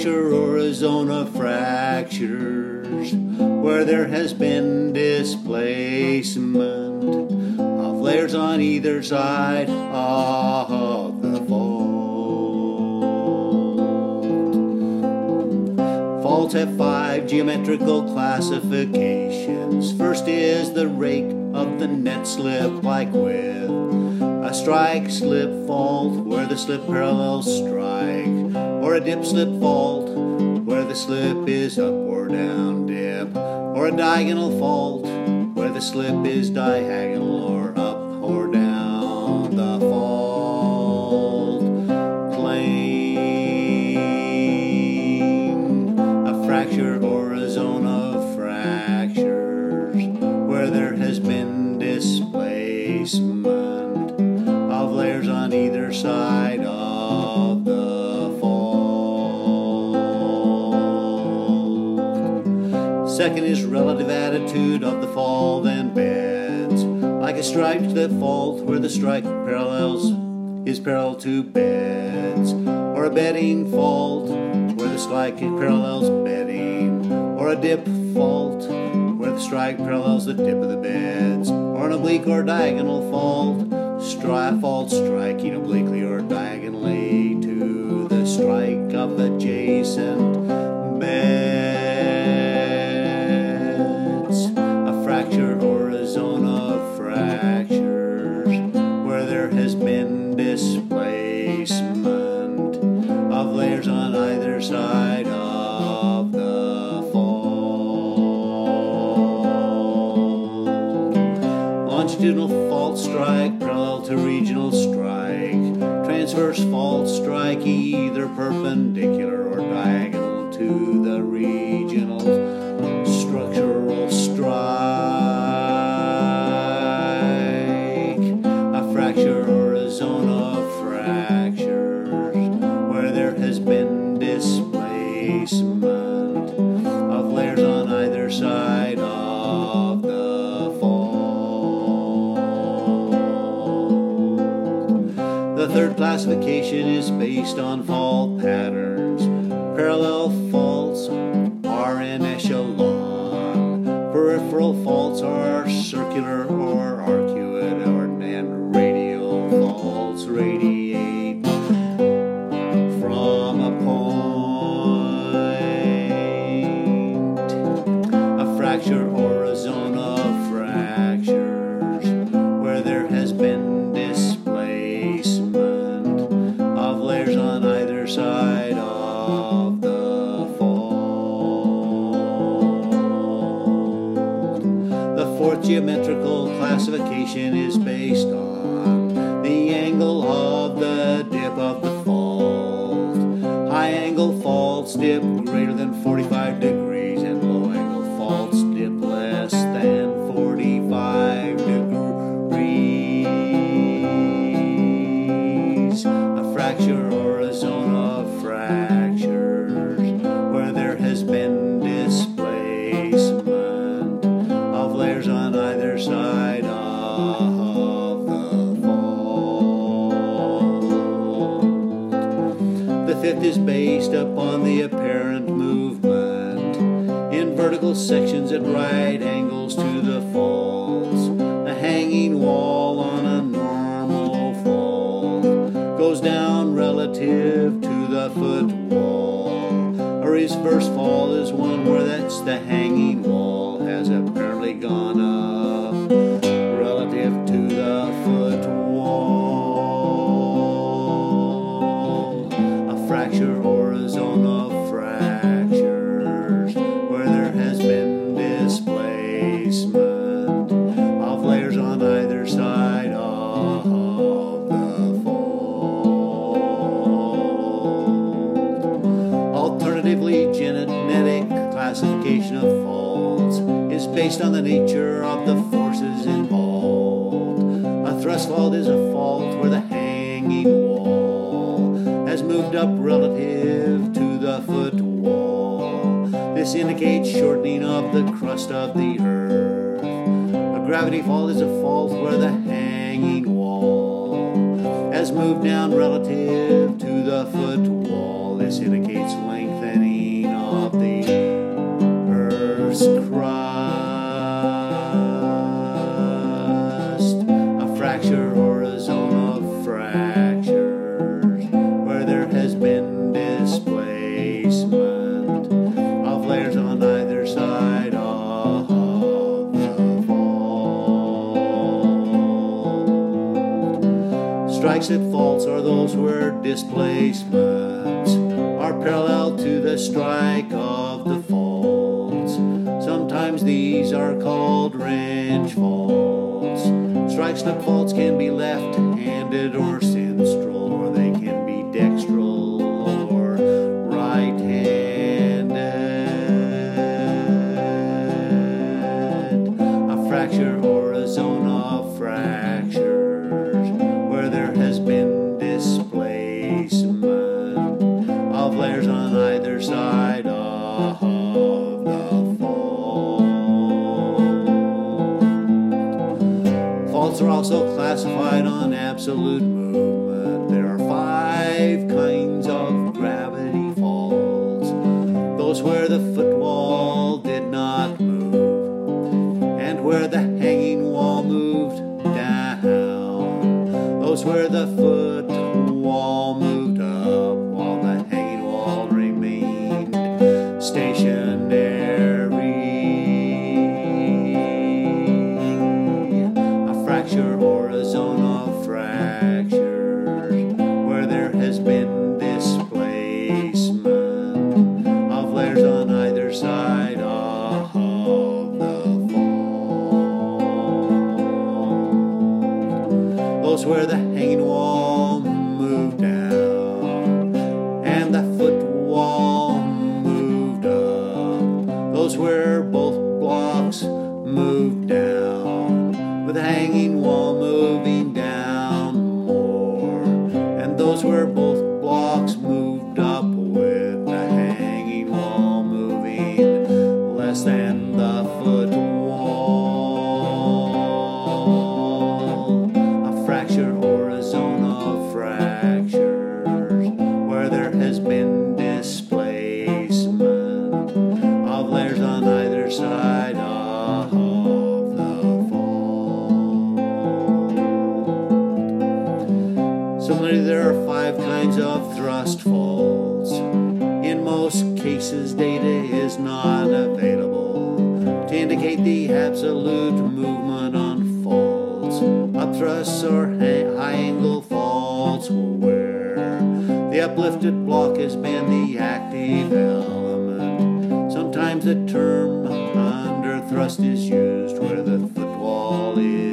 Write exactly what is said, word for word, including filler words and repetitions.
fracture or a zone of fractures where there has been displacement of layers on either side of the fault. Faults have five geometrical classifications. First is the rake of the net slip, like with a strike slip fault where the slip parallels strike, or a dip slip fault where the slip is up or down dip, or a diagonal fault where the slip is diagonal or up or down the fault plane. A fracture or a zone of fractures where there has been displacement of layers on either side of the fault. Second is relative attitude of the fault and beds, like a strike slip fault where the strike parallels is parallel to beds, or a bedding fault where the strike parallels bedding, or a dip fault where the strike parallels the dip of the beds, or an oblique or diagonal fault, stri fault striking obliquely or diagonally to the strike of adjacent beds. A fracture or a zone of fractures where there has been displacement of layers on either side of the fault. Longitudinal fault strike parallel to regional strike. Transverse fault strike either perpendicular or diagonal to the regional structural strike. A fracture or a zone of fractures where there has been displacement of layers on either side of the fault. The third classification is based on fault patterns. Parallel faults are in echelon. Peripheral faults are circular or arcuate, or and radial faults radiate from a point. A fracture or a zone of fractures where there has been displacement of layers on either side of the fault. The fourth geometrical classification is based on the angle of the dip of the fault. High angle faults dip greater than forty-five degrees, and low angle faults dip less than forty-five degrees. A fracture or a zone of fractures where there has been displacement of layers on either side of the fault. The fifth is based upon the apparent movement in vertical sections at right angles to the faults. A hanging wall on a normal fault goes down relative to the foot wall. A reverse fall is one where that's the hanging wall has apparently gone up relative to the foot wall. A fracture or a zone of fractures where there has been displacement of layers on either side of the fault. Alternatively, genetic classification of faults is based on the nature of the forces involved. A thrust fault is a fault where the hanging wall has moved up relative to the foot wall. This indicates shortening of the crust of the earth. A gravity fault is a fault where the hanging wall has moved down relative to the foot wall. This indicates lengthening Strikes at faults are those where displacements are parallel to the strike of the faults. Sometimes these are called wrench faults. Strike slip faults can be left-handed or sinistral, or they can be dextral or right-handed. A fracture or a zone of fractures where there has been displacement of layers on either side of the fault. Faults are also classified on absolute movement. There are five kinds of gravity faults: those where the footwall did not move, and where the hanging wall moved down, those where the foot wall moved up while the hanging wall remained stationary. A fracture or a zone of fractures where there has been displacement of layers on either side of the fault. Those where the hanging wall moved down and the foot wall moved up. Those where both blocks moved down, with the hanging wall moving down more. And those where both blocks moved up, with the hanging wall moving less than the foot wall. A fracture or a zone of fractures where there has been displacement of layers on either side of the fault. Similarly, there are five kinds of thrust faults. In most cases, data is not available to indicate the absolute movement on faults. Upthrusts or high-angle faults where the uplifted block has been the active element. Sometimes the term under thrust is used where the footwall is